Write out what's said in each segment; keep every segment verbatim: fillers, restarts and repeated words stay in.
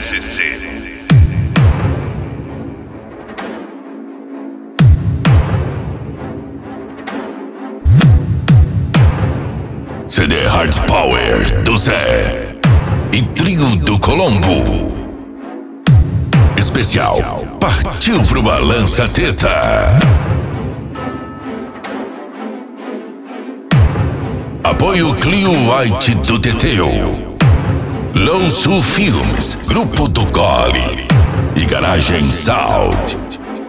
S C. C D Hard Power do Zé e Trio do Colombo. Especial Partiu pro Balança Teta. Apoio Clio White do Teteu, Low Sul Filmes, Grupo do Gole e Garagem Sound.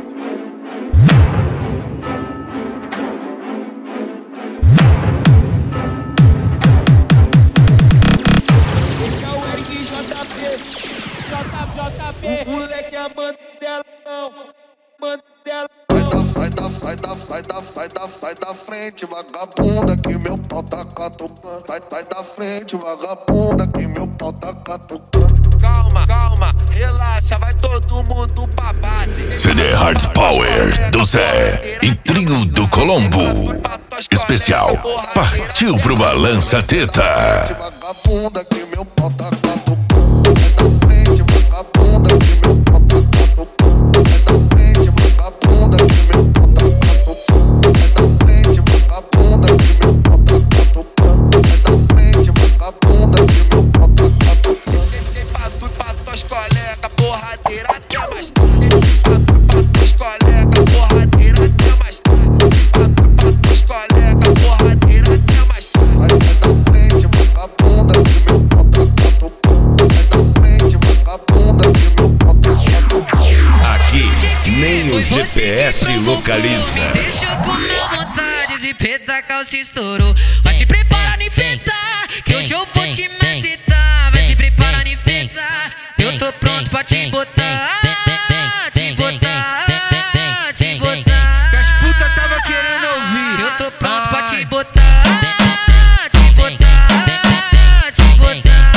O moleque é mandelão, mandelão. Sai da, sai da, sai da, sai da, sai da frente, vagabunda, que meu pau tá catucando. Sai, sai da frente, vagabunda, que meu pau tá catucando. Calma, calma, relaxa, vai todo mundo pra base. C D Hard Power do Zé e Trio do Colombo. Especial Partiu pro Balança Teta. Vagabunda, que meu pau tá catucando. Sai da frente, vagabunda, que meu pau tá catucando. Sai da frente, vagabunda, que meu pau tá catucando. Sai da frente, vagabunda, que meu pau tá catucando. Sai da frente, vagabunda, que meu pau tá catucando. Tem pra tu, pra tuas colegas, porradeira até mais tarde. Pra tu, pra tuas colegas, porradeira até mais tarde. Pra tu, pra tuas colegas, porradeira até mais tarde. Sai da frente, vagabunda, que meu pau tá catucando. Sai da frente, vagabunda, que meu pau tá catucando. Aqui nem o G P S localiza. Me deixou com uma vontade de petar calça estourou. Vai se preparar em fita, que hoje eu vou te me excitar. Vai se preparar em fita, eu tô pronto pra te botar. Te botar, te botar. Que as puta tava querendo ouvir. Eu tô pronto pra te botar. Te botar, te botar.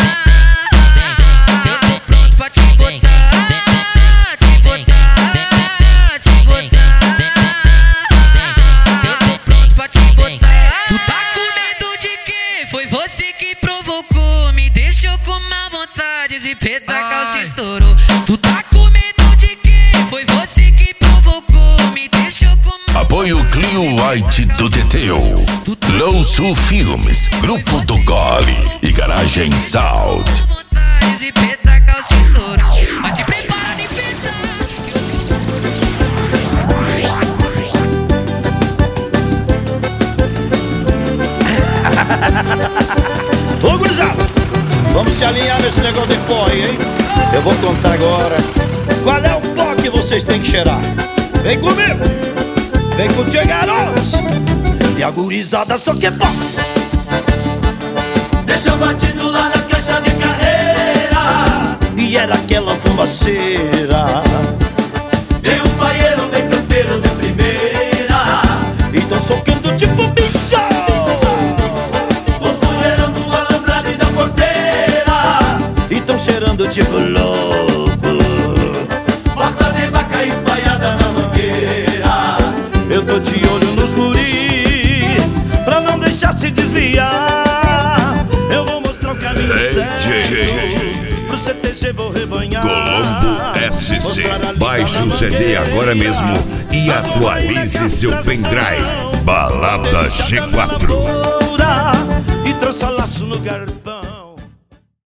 Eu tô pronto pra te botar. Te botar, te botar. Eu tô pronto pra te botar. Tu tá com medo de quê? Foi você que provocou. Me deixou com má vontade de petar calça estourou. Tu tá com medo de quê? Foi você que provocou. Me deixou com Apoio Clio White do Teteu, Low Sul Filmes, Grupo do Gole e Garagem Sound. vontade de petar calça estourou. Mas se prepara em festa. Ô, gurizada, vamos se alinhar nesse negócio de pó aí, hein? Eu vou contar agora qual é o pó que vocês têm que cheirar. Vem comigo, vem contigo, garotos. E a gurizada só quer pó. Deixa eu batido lá na caixa de carreira. E era aquela fumaceira. Tem um paieiro bem campeiro de primeira. Então socando tipo bicho. Os mulherão do alambrado e da porteira. Então cheirando tipo louco. Basta de vaca espalhada na mangueira. Eu tô de olho nos guri, pra não deixar se desviar. Eu vou mostrar o caminho certo. Pro C T G vou rebanhar. Colombo S C. Baixe o C D agora mesmo e atualize seu pendrive. Balada G quatro. E trouxe laço no gar...